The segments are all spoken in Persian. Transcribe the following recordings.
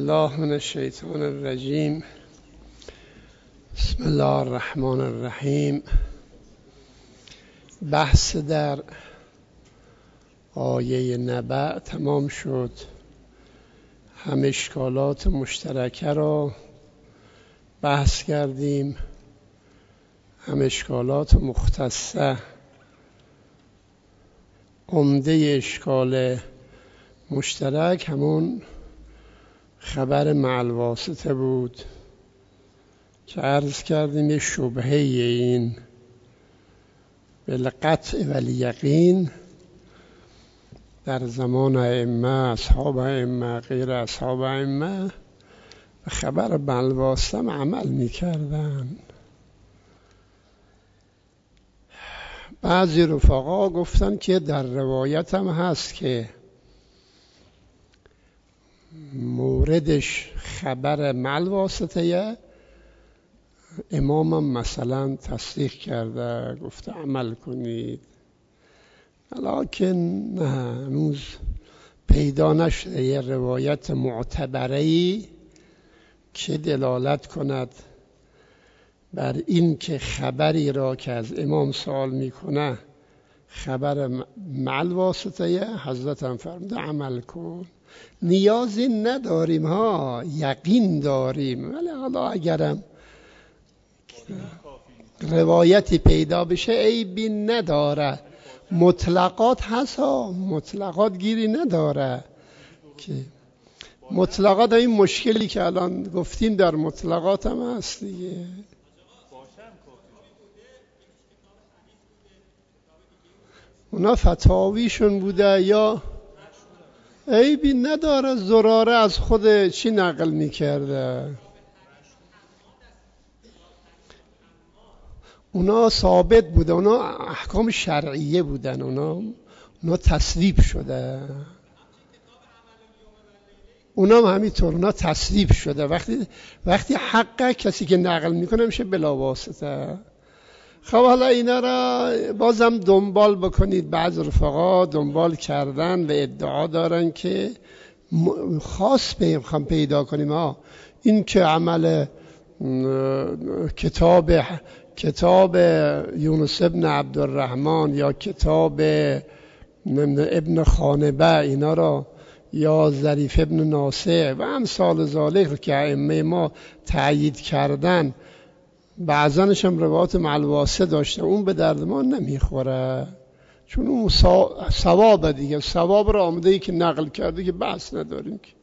الله من الشیطان الرجیم. بسم الله الرحمن الرحیم. بحث در آیه نبأ تمام شد. هم اشکالات مشترکه را بحث کردیم، هم اشکالات مختصه. عمده اشکال مشترک همون خبر مع الواسطه بود که عرض کردیم یه شبهه این بالقطع و الیقین در زمان ائمه، اصحاب ائمه، غیر اصحاب ائمه به خبر مع الواسطه عمل میکردن. بعضی رفقا گفتن که در روایت هم هست که موردش خبر مع الواسطه، امامم مثلا تصدیق کرده گفته عمل کنید، لکن نه، هنوز پیدا نشده یه روایت معتبره‌ای که دلالت کند بر این که خبری را که از امام سوال میکنه خبر مع الواسطه، حضرت هم فرموده عمل کن. نیازی نداریم ها، یقین داریم، ولی حالا اگرم روایتی پیدا بشه عیبی نداره. مطلقات هست ها، مطلقات گیری نداره که مطلقات این مشکلی که الان گفتیم در مطلقات هم هست دیگه. اونا فتاویشون بوده یا عیبی نداره. زراره از خود چی نقل میکرده؟ اونا ثابت بوده، اونا احکام شرعیه بودن، اونا تصویب شده، اونا هم همینطور، اونا تصویب شده. وقتی حق کسی که نقل میکنه میشه بلا واسطه. خب حالا اینا را بازم دنبال بکنید. بعض رفقا دنبال کردن و ادعا دارن که خاص بخوام پیدا کنیم این که عمل کتاب یونس ابن عبدالرحمن یا کتاب ابن خانبه اینا را یا ظریف ابن ناصع و امثال ذالک که ائمه ما تأیید کردن، بعضنش هم روایات مع الواسطه داشته، اون به درد ما نمیخوره، چون اون ثواب دیگه، ثواب را آمده ای که نقل کرده که بحث نداریم که.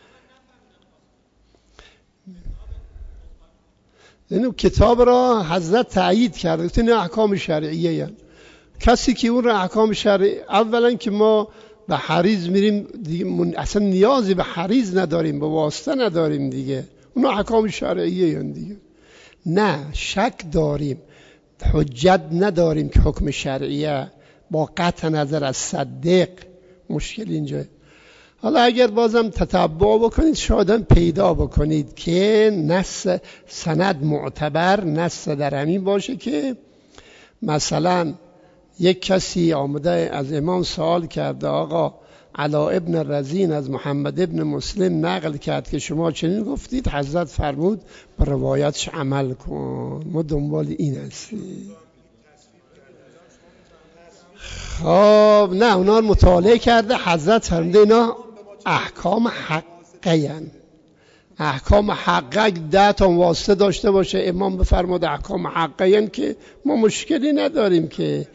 این کتاب را حضرت تأیید کرده، این احکام شرعیه. یعنی کسی که اون را احکام شرعی، اولا که ما به حریز میریم دیگه، اصلا نیازی به حریز نداریم، به واسطه نداریم دیگه، اون احکام شرعیه یعنی دیگه. نه، شک داریم، حجت نداریم که حکم شرعیه، با قطع نظر از صدق. مشکل اینجا. حالا اگر بازم تتبع بکنید شاید پیدا بکنید که نص سند معتبر، نص در همین باشه که مثلا یک کسی آمده از امام سوال کرده آقا علا ابن رزین از محمد ابن مسلم نقل کرد که شما چنین گفتید، حضرت فرمود به روایتش عمل کن. ما دنبال این هستیم. خب نه، اونا مطالعه کرده، حضرت فرموده اینا احکام حقه هن. احکام حقه 10 تا واسطه داشته باشه، امام بفرمود احکام حقه هن که ما مشکلی نداریم که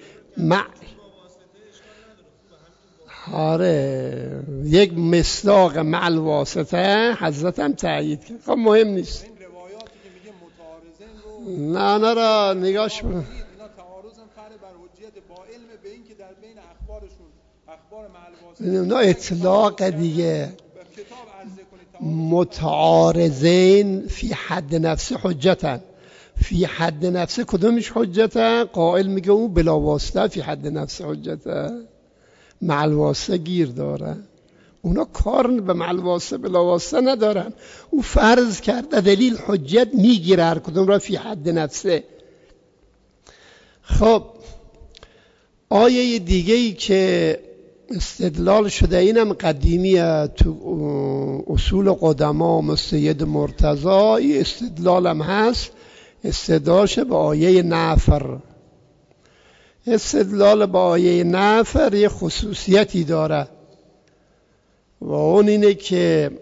آره یک مصداق مع الواسطه حضرت هم تأیید کرد. خب مهم نیست. این روایاتی که میگه نه متعارضن رو را نگاش کنم، اینا تعارضن فرع بر حجیت با علم به این که در بین اخبارشون اخبار مع الواسطه اونا اطلاق دیگه. کتاب عرضه کنید متعارضین فی حد نفس حجتن. فی حد نفس کدومش حجتن؟ قائل میگه اون بلا واسطه فی حد نفس حجتن، مع الواسطه گیر داره. اونا کار به مع الواسطه بلا واسطه ندارن. او فرض کرده دلیل حجت میگیره هر کدوم را فی حد نفسه. خب آیه دیگه‌ای که استدلال شده، اینم قدیمیه تو اصول قدما مستید مرتضی، این استدلالم هست. استدلالش به آیه نفر. استدلال به آیه نفر یه خصوصیتی داره و اون اینه که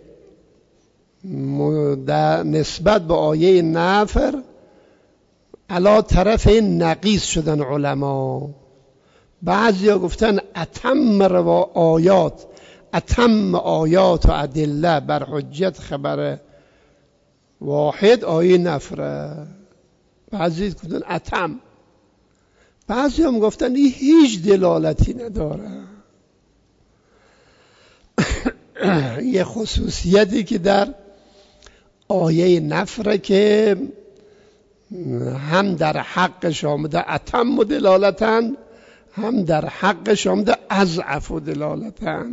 در نسبت به آیه نفر علا طرف نقیص شدن علما. بعضی ها گفتن اتم آیات و ادله بر حجت خبر واحد آیه نفره. بعضی گفتن اتم، بعضی هم گفتن این هیچ دلالتی نداره. یه خصوصیتی که در آیه نفره که هم در حقش آمده اتم و دلالتن، هم در حقش آمده اضعف و دلالتن.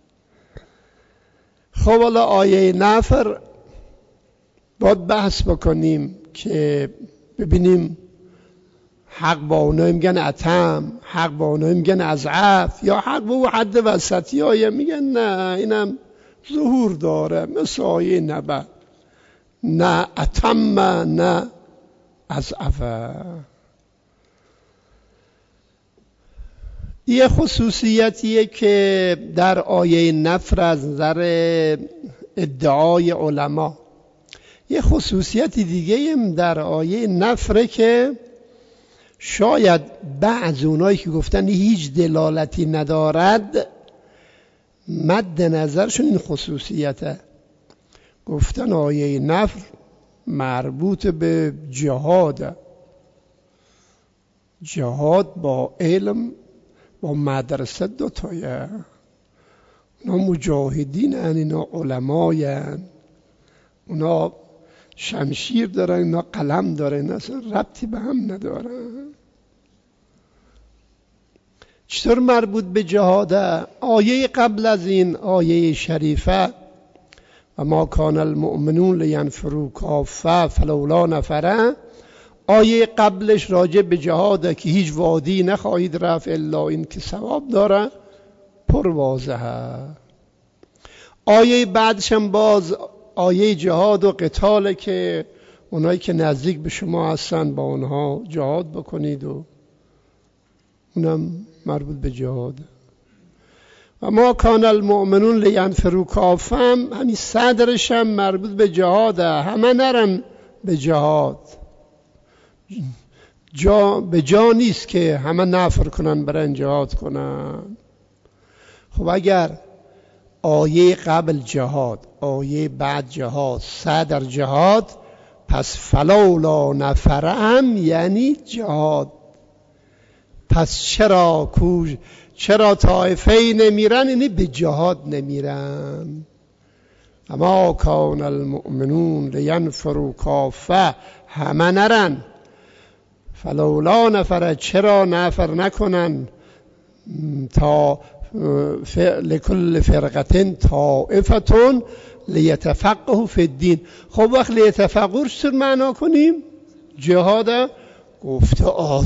خب حالا آیه نفر باید بحث بکنیم که ببینیم حق با اونایی میگن اتم، حق با اونایی میگن اضعف، یا حق با حد وسطی های میگن نه اینم ظهور داره مثل آیه نبع، نه اتم نه اضعف. یه خصوصیتیه که در آیه نفر از نظر ادعای علما. یه خصوصیتی دیگه هم در آیه نفره که شاید بعض اونایی که گفتن هیچ دلالتی ندارد مد نظرشون این خصوصیته. گفتن آیه نفر مربوط به جهاد، جهاد با علم با مدرسه دوتایه. اونا مجاهدین هن، اینا علمای هن، اونا شمشیر دارن، اینا قلم دارن، اصلا ربطی به هم ندارن. چطور مربوط به جهاده؟ آیه قبل از این آیه شریفه و ما کان المؤمنون لینفروا کافه فلولا نفره، آیه قبلش راجع به جهاده که هیچ وادی نخواهید رفت الا این که ثواب داره، پر واضحه. آیه بعدش هم باز آیه جهاد و قتاله که اونایی که نزدیک به شما هستن با اونها جهاد بکنید و اونم مربوط به جهاد. و ما کان المؤمنون لینفروا کافه همین صدرش هم مربوط به جهاده. همه نرن به جهاد، به جا نیست که همه نفر کنن برن جهاد کنن. خب اگر آیه قبل جهاد آیه بعد جهاد صدر جهاد، پس فلولا نفره هم یعنی جهاد. پس چرا طائفه نمیرن؟ یعنی به جهاد نمیرن. اما کان المؤمنون لینفروا کافه، همه نرن. فلولا نفره، چرا نفر نکنن؟ تا لکل فرقتن طائفتون لیتفقهوا فی الدین. خب وقت لیتفقهوا چطور معنا کنیم؟ جهاد گفته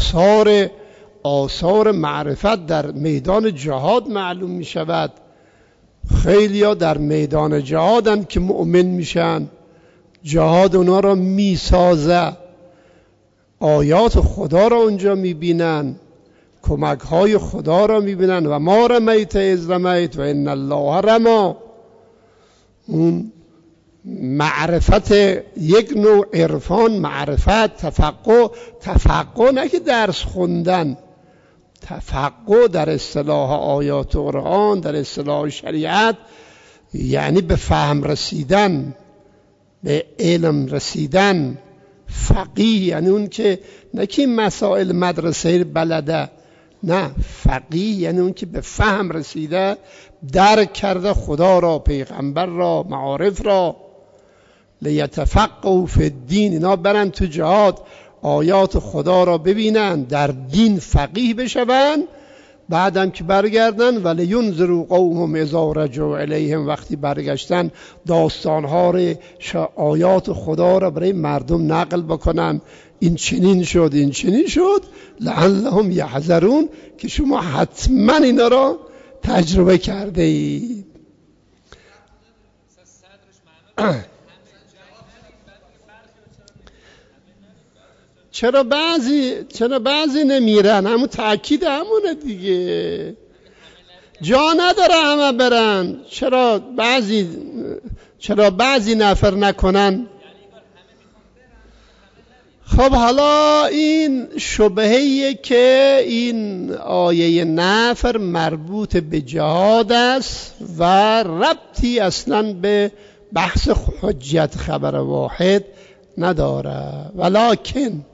آثار معرفت در میدان جهاد معلوم می شود. خیلی ها در میدان جهادن که مؤمن میشن، جهاد اونا را می سازه، آیات خدا را اونجا می بینن، کمک های خدا را می بینن. و ما رمیت اذ رمیت و ان الله رما. اون معرفت یک نوع عرفان، معرفت، تفقه نه که درس خوندن، تفقه در اصطلاح آیات قرآن، در اصطلاح شریعت یعنی به فهم رسیدن، به علم رسیدن. فقیه یعنی اون که نه که مسائل مدرسه بلده، نه، فقیه یعنی اون که به فهم رسیده، درک کرده خدا را، پیغمبر را، معارف را. لیتفقهوا فی الدین، اینا برن تو جهاد آیات خدا را ببینن، در دین فقیه بشون، بعدم که برگردن ولینذروا قومهم اذا رجعوا الیهم، وقتی برگشتن داستانها آیات خدا را برای مردم نقل بکنن. این چنین شد، این چنین شد، لعلهم یحذرون، که شما حتما اینا را تجربه کرده اید. چرا بعضی نمیرن؟ همون تأکید همونه دیگه. جا نداره همه برن. چرا بعضی نفر نکنن؟ خب حالا این شبهه‌ایه که این آیه نفر مربوط به جهاد است و ربطی اصلا به بحث حجت خبر واحد نداره. ولکن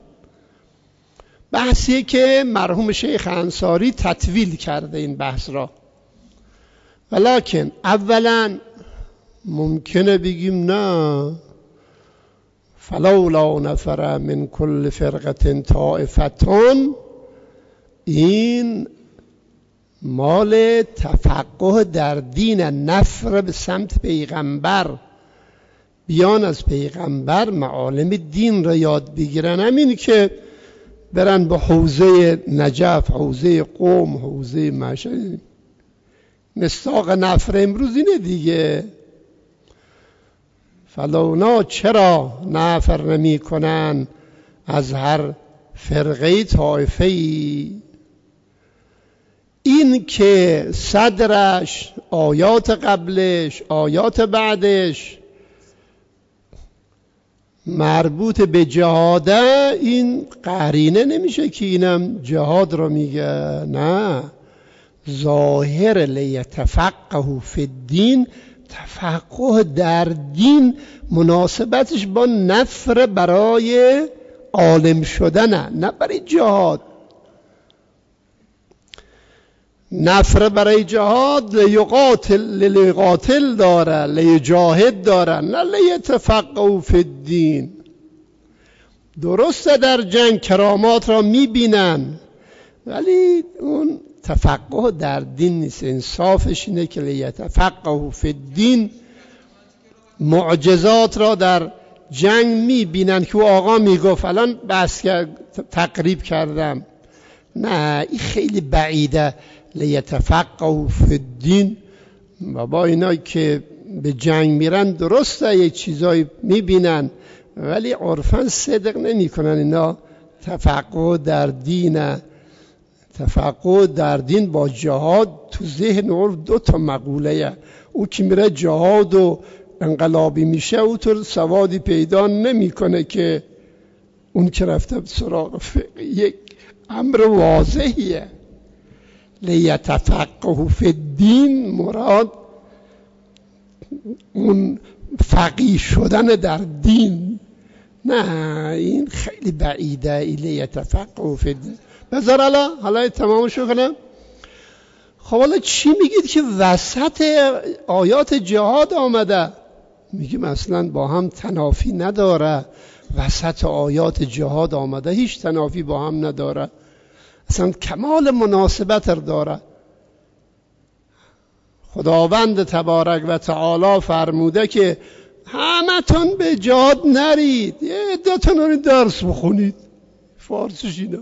بحثیه که مرحوم شیخ انصاری تطویل کرده این بحث را. ولکن اولا ممکنه بگیم نه، فلولا نفر من کل فرقة طائفتون، این مال تفقه در دین، نفر به سمت پیغمبر، بیان از پیغمبر معالم دین را یاد بگیرن. همین که برن به حوزه نجف، حوزه قم، حوزه مشهد، مصداق نفر امروز اینه دیگه. فلولا چرا نفر نمی کنن از هر فرقه طائفه ای؟ این که صدرش، آیات قبلش، آیات بعدش مربوط به جهاده، این قرینه نمیشه که اینم جهاد رو میگه. نه، ظاهر لیتفقهوا فی الدین، تفقه در دین مناسبتش با نفر برای عالم شدنه، نه برای جهاد. نفر برای جهاد لیقاتل داره، لیجاهد داره، نه لیتفقهوا فی الدین. درسته در جنگ کرامات را میبینن، ولی اون تفقه در دین نیست. انصافش اینه که لیتفقهوا فی الدین معجزات را در جنگ میبینن که او آقا میگفت الان بحث تقریب کردم. نه، این خیلی بعیده. لیتفقهوا فی الدین، و با اینا که به جنگ میرن درسته یک چیزایی میبینن، ولی عرفاً صدق نمی کنن. اینا تفقه در دینه. تفقه در دین با جهاد تو ذهن عرف دو تا مقوله. او که میره جهاد و انقلابی میشه، او تو سوادی پیدا نمیکنه که اون که رفته سراغ فقه. یک امر واضحیه. لیتفقهوا فی الدین مراد اون فقیه شدن در دین. نه، این خیلی بعیده. لیتفقهوا فی الدین. بذار حالا تمامشو کنم. خب حالا چی میگید که وسط آیات جهاد آمده؟ میگیم اصلا با هم تنافی نداره. وسط آیات جهاد آمده، هیچ تنافی با هم نداره، اصلا کمال مناسبت داره. خداوند تبارک و تعالی فرموده که همتون به جهاد نرید، یه عده‌تون درس بخونید. فارسیش اینه،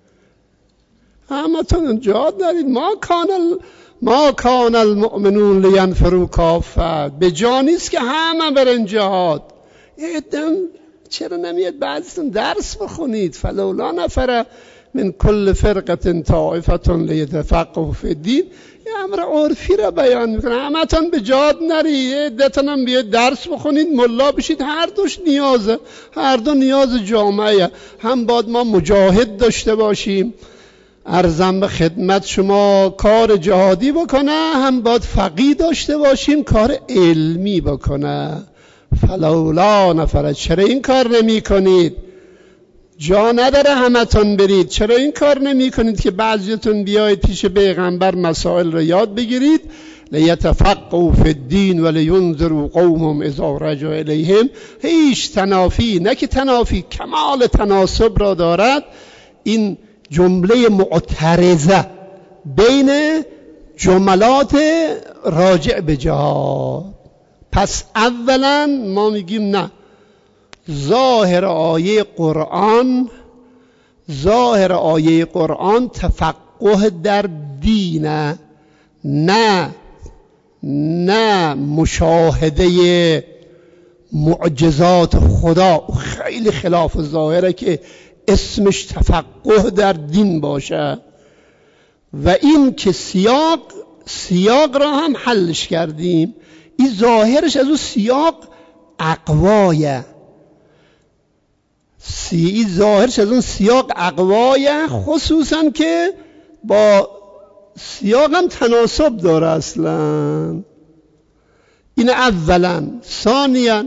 همتون جهاد نرید. ما کان المؤمنون لینفروا کافه. به جا نیست که همه برن جهاد. چرا نمیاد بعضیتون درس بخونید؟ فلولا نفر من کل فرقة طائفة لیتفقهوا فی الدین. یه امر عرفی را بیان میکنه. همتون به جهاد نرید، عده‌تون هم بیاید درس بخونید، ملا بشید. هر دوش نیازه، هر دو نیاز جامعه. هم باید ما مجاهد داشته باشیم، ارزم به خدمت شما، کار جهادی بکنه، هم باید فقیه داشته باشیم، کار علمی بکنه. فلولا نفر، چرا این کار نمی کنید؟ جا نداره همتون برید. چرا این کار نمی کنید که بعضیتون بیاید پیش پیغمبر مسائل رو یاد بگیرید؟ لیتفقهوا فی الدین ولینذروا قومهم اذا رجعوا الیهم. هیچ تنافی، نه که تنافی، کمال تناسب را دارد این جمله معترضه بین جملات راجع به جهاد. پس اولا ما میگیم نه، ظاهر آیه قرآن تفقه در دینه، نه مشاهده معجزات خدا. خیلی خلاف ظاهره که اسمش تفقه در دین باشه. و این که سیاق را هم حلش کردیم. این ظاهرش از اون سیاق اقوایه، ظاهرش از اون سیاق اقوایه، خصوصا که با سیاق هم تناسب داره اصلا. این اولا. ثانیا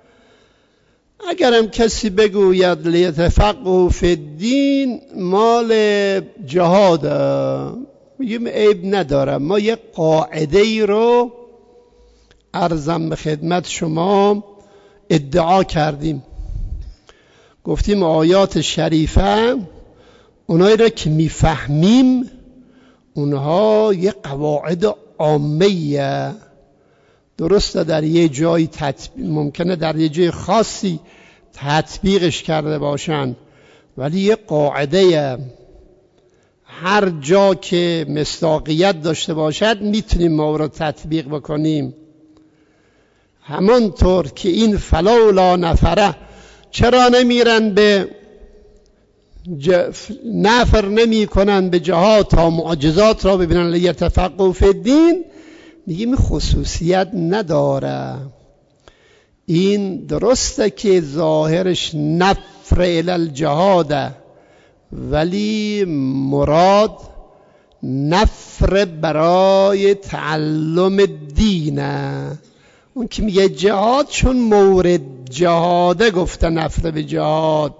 اگرم کسی بگوید لیتفقهوا فی الدین مال جهاده، میگیم عیب نداره. ما یه قاعده ای رو عرضم به خدمت شما ادعا کردیم، گفتیم آیات شریفه اونایی را که میفهمیم اونها یه قواعد عامیه. درسته در یه جایی ممکنه در یه جای خاصی تطبیقش کرده باشن، ولی یه قاعده هر جا که مصداقیت داشته باشد میتونیم ما رو تطبیق بکنیم. همانطور که این فلولا نفره، چرا نمیرن به نفر نمی کنن به جهاد تا معجزات را ببینن لیتفقهوا فی الدین، میگیم خصوصیت نداره. این درسته که ظاهرش نفر الی الجهاده، ولی مراد نفر برای تعلم دینه. اون که میگه جهاد چون مورد جهاده گفته نفر به جهاد،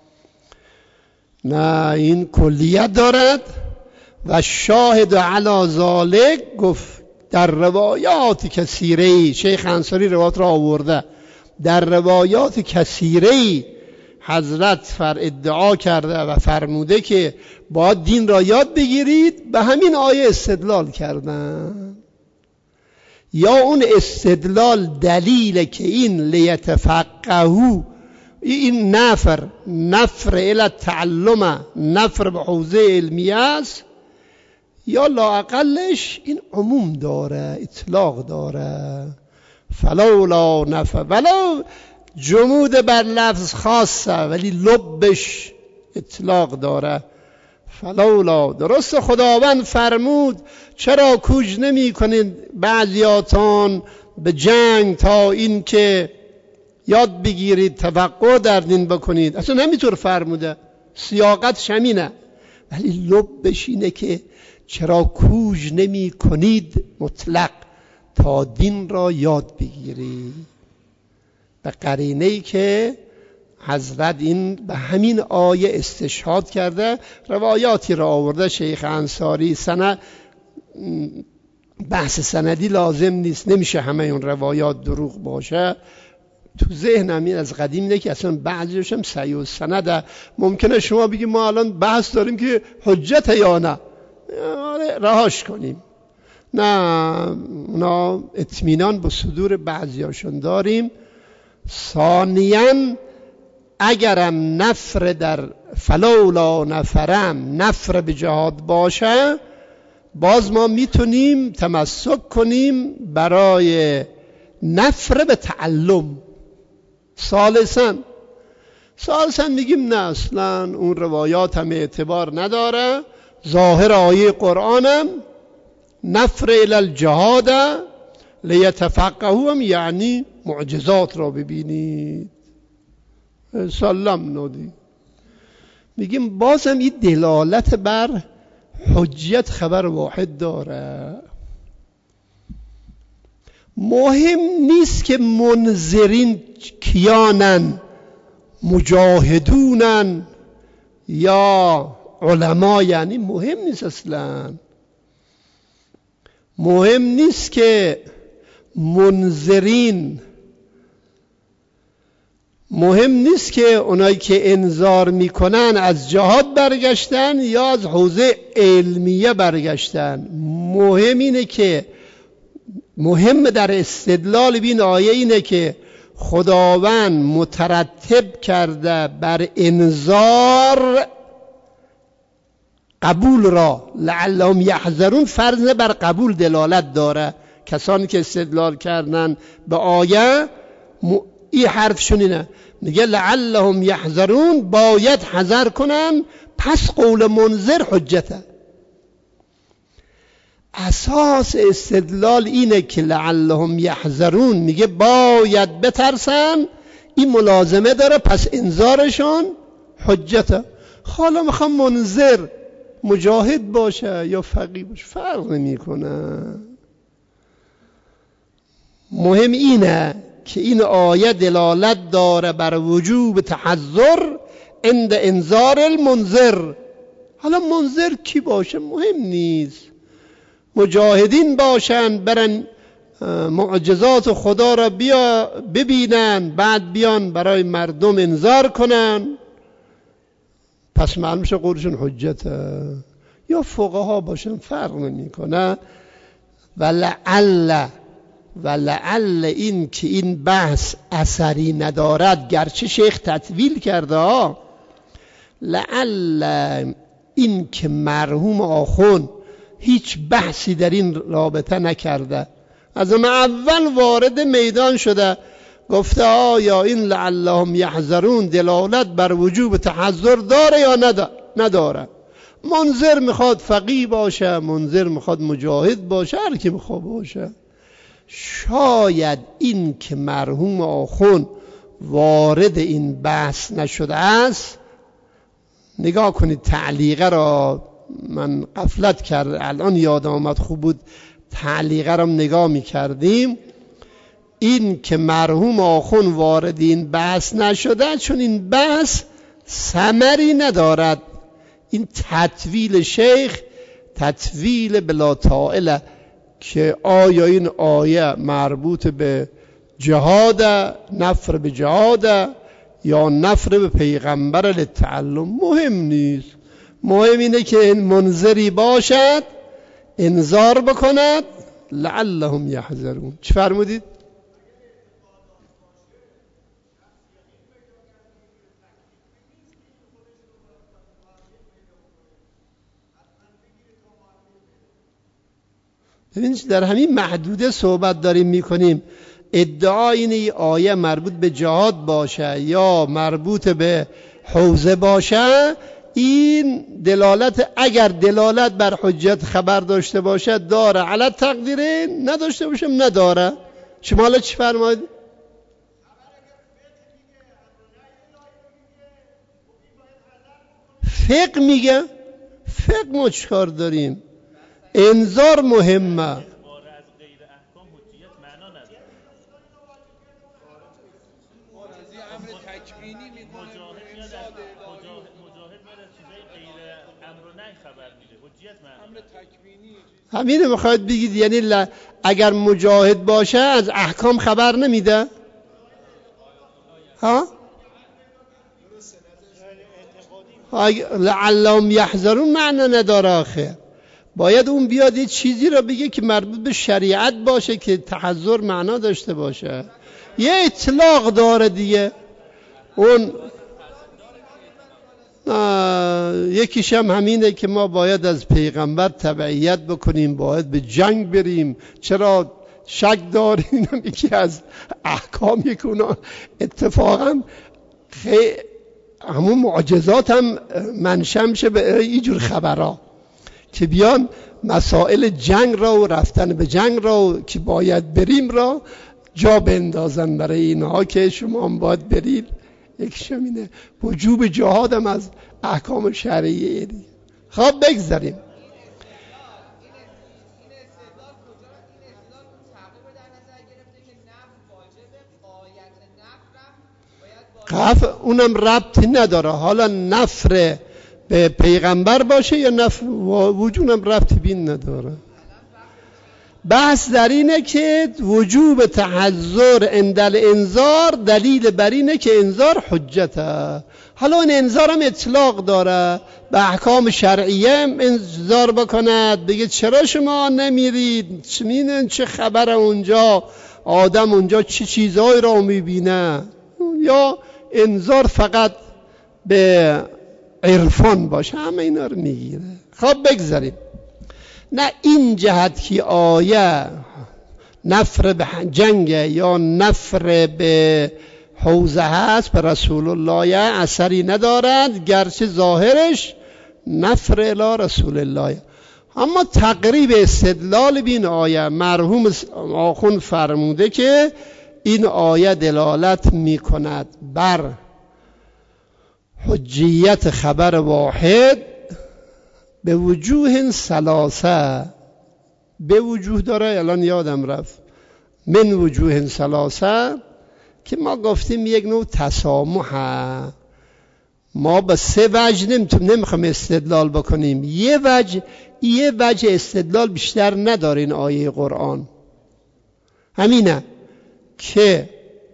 نه این کلیت دارد. و شاهد علی ذالک گفت در روایات کثیره، شیخ انصاری روایات را آورده، در روایات کثیره حضرت ادعا کرده و فرموده که باید دین را یاد بگیرید. به همین آیه استدلال کردن. یا اون استدلال دلیل که این لیتفقهوا، این نفر الی التعلم، نفر به حوزه علمیه است، یا لااقلش این عموم داره، اطلاق داره. فلولا نفر، ولو جمود بر لفظ خاصه ولی لبش اطلاق داره. فلولا، درست خداوند فرمود چرا کوج نمی کنید بعضیاتان به جنگ تا این که یاد بگیرید تفقه در دین بکنید. اصلا نمیطور فرموده، سیاقت شمینه، ولی لبش اینه که چرا کوج نمی کنید مطلق تا دین را یاد بگیرید. به قرینه‌ای که حضرت این به همین آیه استشهاد کرده. روایاتی را آورده شیخ انصاری، بحث سندی لازم نیست، نمیشه همه اون روایات دروغ باشه. تو ذهنم این از قدیم اینه که اصلا بعضیش هم صحیح السنده. ممکنه شما بگید ما الان بحث داریم که حجت یا نه، رهاش کنیم. نه اطمینان به صدور بعضیاشون داریم. ثانیاً اگرم نفر در فلولا نفرم نفر به جهاد باشه، باز ما میتونیم تمسک کنیم برای نفر به تعلم. ثالثاً میگیم نه اصلا اون روایات هم اعتبار نداره. ظاهر آیه قرآنم نفر الی الجهاد لیتفقهوا هم یعنی معجزات را ببینید. سلام نودی. میگیم بازم این دلالت بر حجیت خبر واحد داره. مهم نیست که منذرین کیانن، مجاهدونن یا علما، یعنی مهم نیست اصلا. مهم نیست که منذرین، مهم نیست که اونایی که انذار میکنن از جهاد برگشتن یا از حوزه علمیه برگشتن. مهم اینه که مهم در استدلال بین آیه اینه که خداوند مترتب کرده بر انذار قبول را لعلهم یحذرون فرض بر قبول دلالت داره. کسانی که استدلال کردن به آیه این حرفشون اینه، میگه لعلهم یحذرون، باید حذر کنن، پس قول منذر حجته. اساس استدلال اینه که لعلهم یحذرون میگه باید بترسن، این ملازمه داره، پس انذارشون حجته. حالا میخوام منذر مجاهد باشه یا فقیه باشه فرق نمیکنه. مهم اینه که این آیه دلالت داره بر وجوب تحذر عند انذار المنذر. حالا منذر کی باشه مهم نیست، مجاهدین باشن، برن معجزات خدا را ببینن، بعد بیان برای مردم انذار کنن، پس معلوم شه قولشون حجته. یا فقها باشن فرق نمیکنه. ولعل این که این بحث اثری ندارد، گرچه شیخ تطویل کرده، لعل این که مرحوم آخوند هیچ بحثی در این رابطه نکرده، از اول وارد میدان شده، گفته آیا این لعلهم یحذرون دلالت بر وجوب تحذر داره یا نداره. منذر میخواد فقیه باشه، منذر میخواد مجاهد باشه، هر کی میخواد باشه. شاید این که مرحوم آخوند وارد این بحث نشده است، نگاه کنید تعلیقه را، من غفلت کرد الان یاد آمد، خوب بود تعلیقه را نگاه میکردیم. این که مرحوم آخوند وارد این بحث نشده چون این بحث ثمری ندارد. این تطویل شیخ تطویل بلا طائله که آیا این آیه مربوط به جهاد، نفر به جهاد، یا نفر به پیغمبر للتعلم، مهم نیست. مهم اینه که این منذری باشد، انذار بکند، لعلهم یحذرون. چی فرمودید؟ ببینید در همین محدوده صحبت داریم میکنیم. ادعا اینه آیه مربوط به جهاد باشه یا مربوط به حوزه باشه، این دلالت، اگر دلالت بر حجت خبر داشته باشه داره، علی تقدیره نداشته باشه نداره. شما حالا چی فرمایید؟ فقه میگه، فقه ما چیکار داریم؟ انذار مهمه. همینه میخواید بگید یعنی اگر مجاهد باشه از احکام خبر نمیده؟ ها؟ لعلهم یحذرون معنی نداره آخه. باید اون بیاد یه چیزی را بگه که مربوط به شریعت باشه که تحذر معنا داشته باشه. یه اطلاق داره دیگه. اون یکیش هم همینه که ما باید از پیغمبر تبعیت بکنیم، باید به جنگ بریم. چرا شک داریم؟ یکی از احکام یکونا اتفاقا همون معجزات هم منشأ میشه به اینجور خبرها که بیان مسائل جنگ را و رفتن به جنگ را که باید بریم را جا بندازن برای اینها که شما هم باید برید. یکیش هم اینه. وجوب جهاد هم از احکام شرعیه دی. خب بگذاریم. اونم ربطی نداره، حالا نفر به پیغمبر باشه یا نفر وجودم ربطی بین نداره. بحث در اینه که وجوب تحذر عند الانذار دلیل بر اینه که انذار حجته. حالا این انذار هم اطلاق داره، به احکام شرعیه انذار بکند، بگه چرا شما نمیرید، چه خبر اونجا، آدم اونجا چه چیزهایی را میبینه، یا انذار فقط به عرفان باشه، همه اینا رو میگیره. خب بگذاریم. نه این جهت که آیه نفر به جنگ یا نفر به حوزه هست به رسول الله اثری ندارد، گرچه ظاهرش نفر الی رسول الله. اما تقریب استدلال بین آیه مرحوم آخوند فرموده که این آیه دلالت می کند بر حجیت خبر واحد به وجوه ثلاثه. به وجوه داره، الان یادم رفت، من وجوه ثلاثه که ما گفتیم یک نوع تسامحه. ما به سه وجه نمیخوام استدلال بکنیم. یه وجه استدلال بیشتر نداره این آیه قرآن، همینه که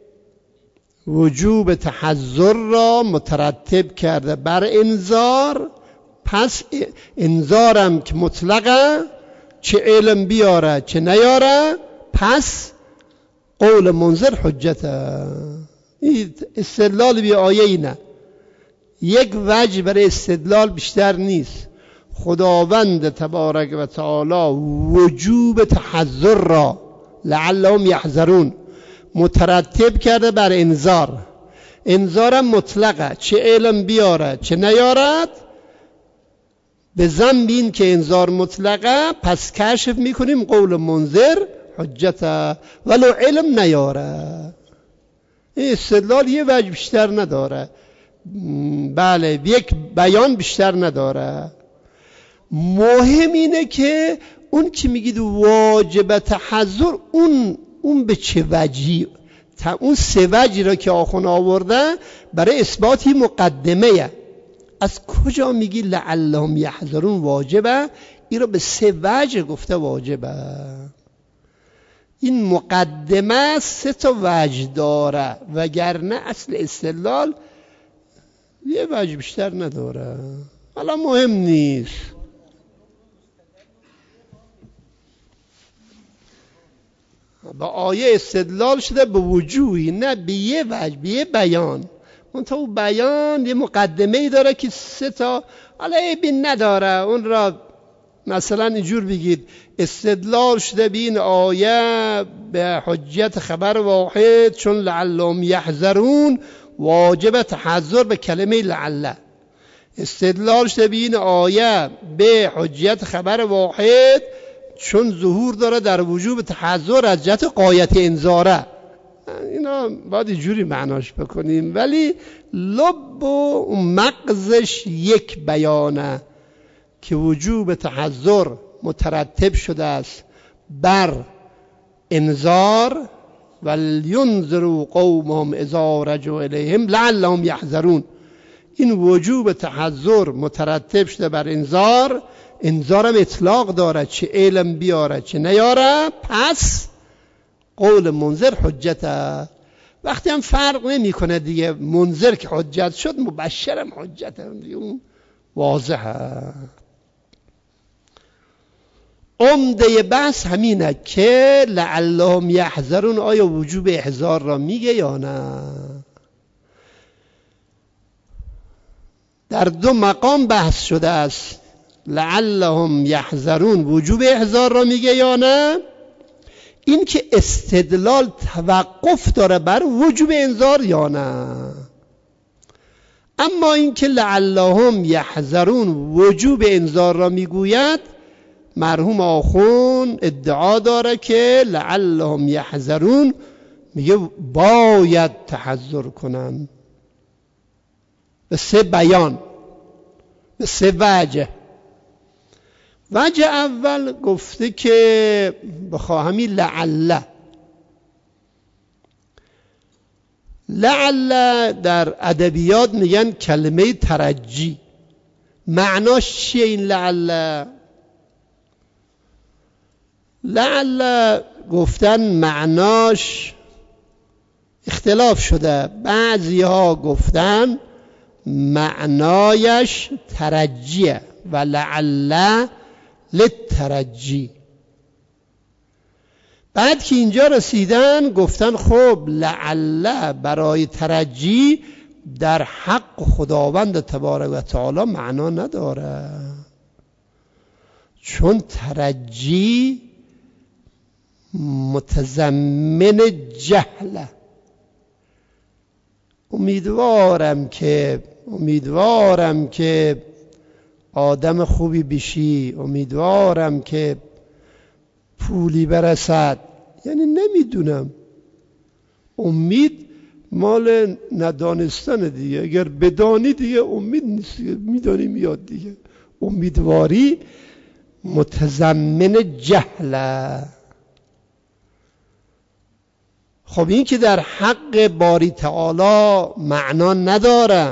وجوب تحذر را مترتب کرده بر انذار. پس انذارم که مطلقه، چه علم بیاره چه نیاره، پس قول منذر حجته. این استدلال بی آیه اینه، یک وجه برای استدلال بیشتر نیست. خداوند تبارک و تعالی وجوب تحذر را لعلهم یحذرون مترتب کرده بر انذار. انذارم مطلقه، چه علم بیاره چه نیارد. به ذنب این که انذار مطلقه، پس کشف میکنیم قول منذر حجته ولو علم نیاره. این استدلال یه وجه بیشتر نداره، بله یک بیان بیشتر نداره. مهم اینه که اون که میگید واجب تحذر، اون به چه وجهی؟ اون سه وجهی را که آخون آورده برای اثباتی مقدمه. از کجا میگی لعلهم یحذرون واجبه؟ این را به سه وجه گفته واجبه. این مقدمه سه تا وجه داره، وگرنه اصل استدلال یه وجه بیشتر نداره. حالا مهم نیست. با آیه استدلال شده به وجوهی، نه به یه وجه، به یه بیان. اون تا اون بیان یه مقدمه‌ای داره که سه تا، حالا عیبی نداره اون را مثلا اینجور بگید استدلال شده به این آیه به حجت خبر واحد چون لعلهم یحذرون واجب تحذر به کلمه لعله. استدلال شده به این آیه به حجت خبر واحد چون ظهور داره در وجوب تحذر از جهت غایت انذاره. اینا باید اینجوری معناش بکنیم، ولی لب و مغزش یک بیانه که وجوب تحذر مترتب شده است بر انذار ولینذروا قومهم اذا رجعوا الیهم لعلهم یحذرون. این وجوب تحذر مترتب شده بر انذار. انذارم اطلاق داره، چه علم بیاره چه نیاره، پس قول منذر حجته. وقتی هم فرق نمی کنه دیگه، منذر که حجت شد مبشرم حجته دیگه، اون واضحه. عمده بحث همینه که لعلهم یحذرون آیا وجوب احذار را میگه یا نه. در دو مقام بحث شده است، لعلهم یحذرون وجوب احذار را میگه یا نه. این که استدلال توقف داره بر وجوب انذار یا نه. اما این که لعلهم یحذرون وجوب انذار را میگوید، مرحوم آخون ادعا داره که لعلهم یحذرون میگه باید تحذر کنن به سه بیان، به سه وجه. وجه اول گفته که بخواهمی لعله در ادبیات میگن کلمه ترجی. معناش چیه این لعله؟ لعله گفتن معناش اختلاف شده. بعضی ها گفتن معنایش ترجیه و لعله للترجی. بعد که اینجا رسیدن گفتن خب لعله برای ترجی در حق خداوند تبارک و تعالی معنا نداره، چون ترجی متضمن جهله. امیدوارم که آدم خوبی بشی، امیدوارم که پولی برسد، یعنی نمیدونم. امید مال ندانستن دیگه، اگر بدانی دیگه امید نیست، میدانی میاد دیگه. امیدواری متضمن جهله. خب این که در حق باری تعالی معنا نداره،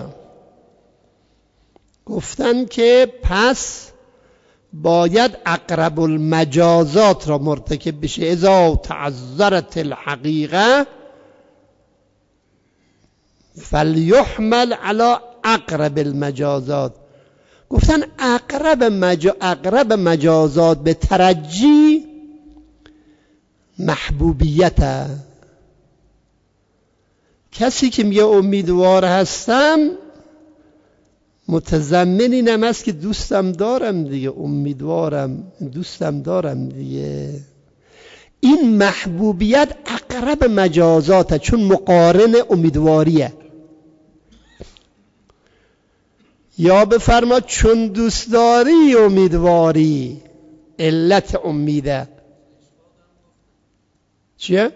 گفتن که پس باید اقرب المجازات را مرتکب بشه. اذا تعذرت الحقیقه فلیحمل علی اقرب المجازات. گفتن اقرب مجازات به ترجی محبوبیت. کسی که میگه امیدوار هستم متضمن اینم است که دوستم دارم دیگه، امیدوارم دوستم دارم دیگه. این محبوبیت اقرب مجازاته، چون مقارن امیدواریه. یا بفرما چون دوست داری امیدواری، علت امیده چیه؟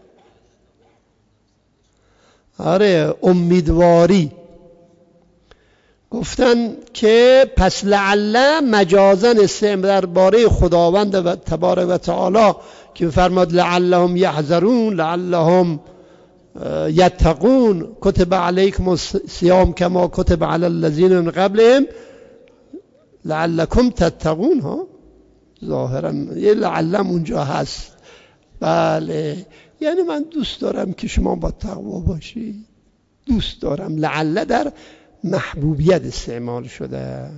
آره امیدواری. گفتن که پس لعل مجازن استعمال درباره خداوند و تبارک و تعالی که فرماد لعلهم یحذرون لعلهم یتقون کتب علیکم الصیام کما کتب علی الذین من قبلهم لعلکم تتقون. ها ظاهرا یه لعلم اونجا هست. بله، یعنی من دوست دارم که شما با تقوا باشی، دوست دارم. لعل در محبوبیت استعمال شده.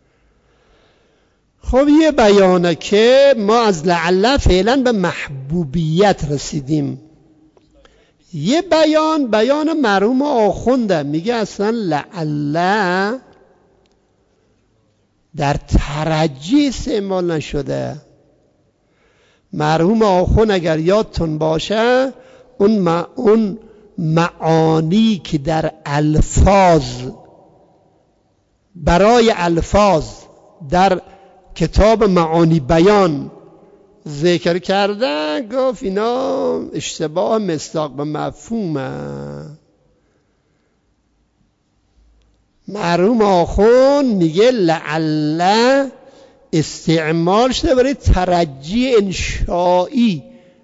خب یه بیانه که ما از لعل فعلا به محبوبیت رسیدیم. یه بیان مرحوم آخونده، میگه اصلا لعل در ترجی استعمال نشده. مرحوم آخوند اگر یادتون باشه اون معانی که در الفاظ برای الفاظ در کتاب معانی بیان ذکر کردن، گفت اینا اشتباه مصداق به مفهومه. مرحوم آخوند میگه لعل استعمال شده برای ترجی انشایی،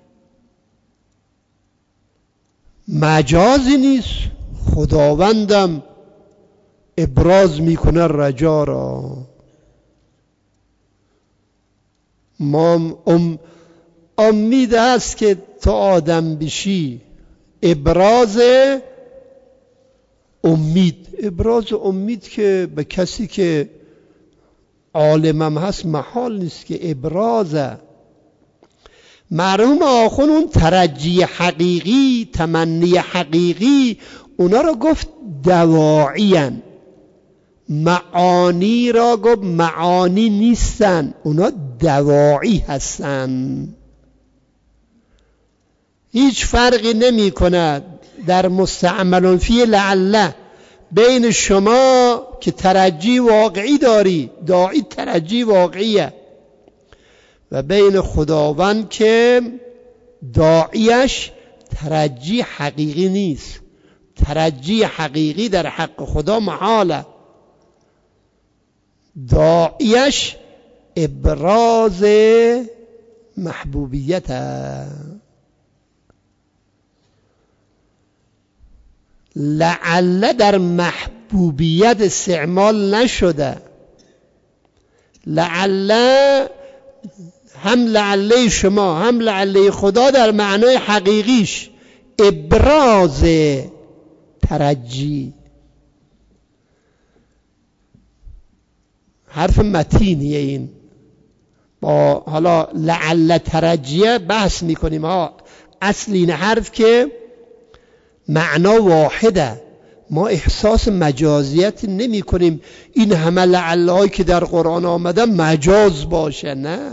مجازی نیست. خداوندم ابراز میکنه رجا را. ما امید هست که تو آدم بشی. ابراز امید که به کسی که عالمم هست محال نیست که ابرازه. مرحوم آخوند اون ترجی حقیقی، تمنی حقیقی، اونا رو گفت دواعیان. معانی را گفت معانی نیستن، اونا دواعی هستن. هیچ فرقی نمی کند در مستعمل فی لعل بین شما که ترجی واقعی داری، داعی ترجی واقعیه، و بین خداوند که داعیش ترجی حقیقی نیست. ترجی حقیقی در حق خدا محاله، داعیش ابراز محبوبیت. لعل در محبوبیت استعمال نشده. لعل هم لعله شما هم لعله خدا در معنای حقیقیش ابراز ترجی. حرف متینیه این. با حالا لعل ترجیه بحث میکنیم. اصل این حرف که معنا واحده، ما احساس مجازیت نمی کنیم این همه لعلهایی که در قرآن آمده مجاز باشه. نه،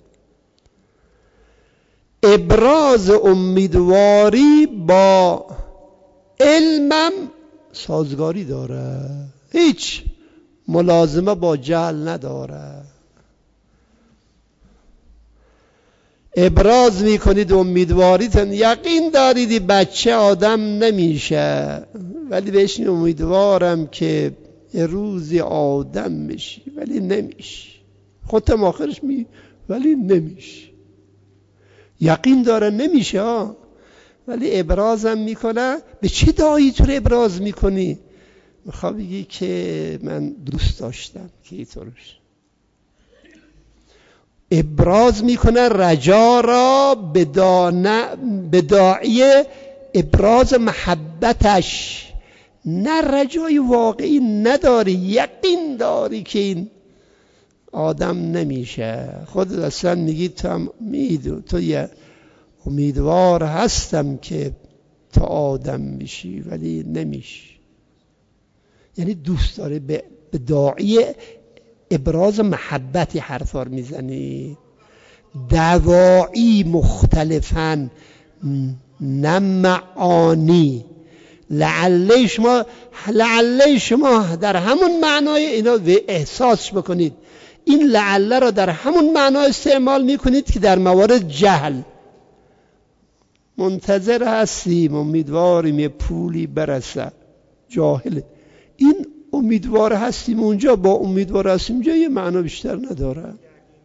ابراز امیدواری با علمم سازگاری داره، هیچ ملازمه با جهل نداره. ابراز میکنید امیدواریتون، یقین دارید بچه آدم نمیشه ولی بهش امیدوارم که یه روزی آدم میشی، ولی نمیشی. خودم آخرش ولی نمیشی. یقین داره نمیشه ولی ابرازم میکنه. به چه دایی تو ابراز میکنی؟ میخوای بگی که من دوست داشتم که اینطورش. ابراز میکنه رجا را به داعی ابراز محبتش. نه رجای واقعی نداری، یقین داری که این آدم نمیشه. خودت اصلا میگی تو یه امیدوار هستم که تو آدم میشی ولی نمیشی. یعنی دوست داره به داعی ابراز محبتی حرفار میزنی. دواعی مختلفن نه معانی. لعله شما در همون معنای اینا احساس بکنید. این لعله را در همون معنای استعمال میکنید که در موارد جهل منتظر هستیم، امیدواریم یه پولی برسه. جاهله. این امیدوار هستیم اونجا با امیدوار هستیم اونجا یه معنا بیشتر نداره.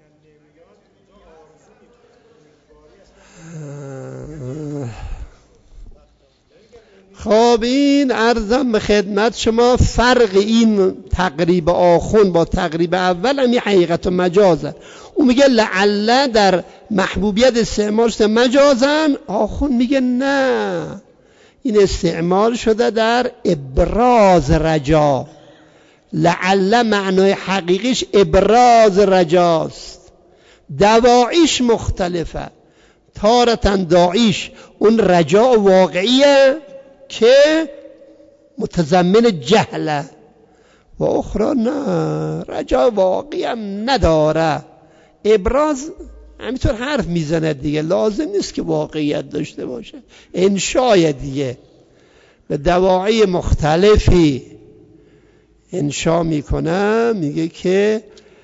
خب این عرضم به خدمت شما فرق این تقریب آخون با تقریب اول هم یه حقیقت و مجازه. اون میگه لعله در محبوبیت استعمال شده مجازن، آخون میگه نه، این استعمال شده در ابراز رجا. لعله معنای حقیقیش ابراز رجاست. دواعیش مختلفه. تارتن داعیش اون رجا واقعیه که متضمن جهله و اخرى نه، رجا واقعی هم نداره. ابراز همینطور حرف میزنه دیگه، لازم نیست که واقعیت داشته باشه، انشای دیگه. به دواعی مختلفی انشا میکنه. میگه که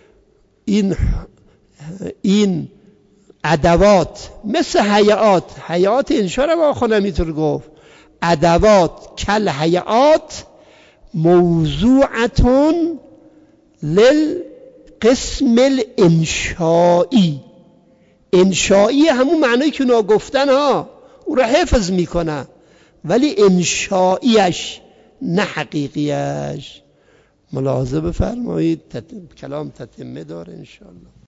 این ادوات مثل حیات انشا رو با خودم میتونه گفت. ادوات کل حیات موضوعتون للقسم الانشایی. انشایی همون معنی که اونا گفتن او را حفظ میکنه ولی انشاییش نه حقیقیش. ملاحظه بفرمایید، کلام تتمه داره انشاءالله.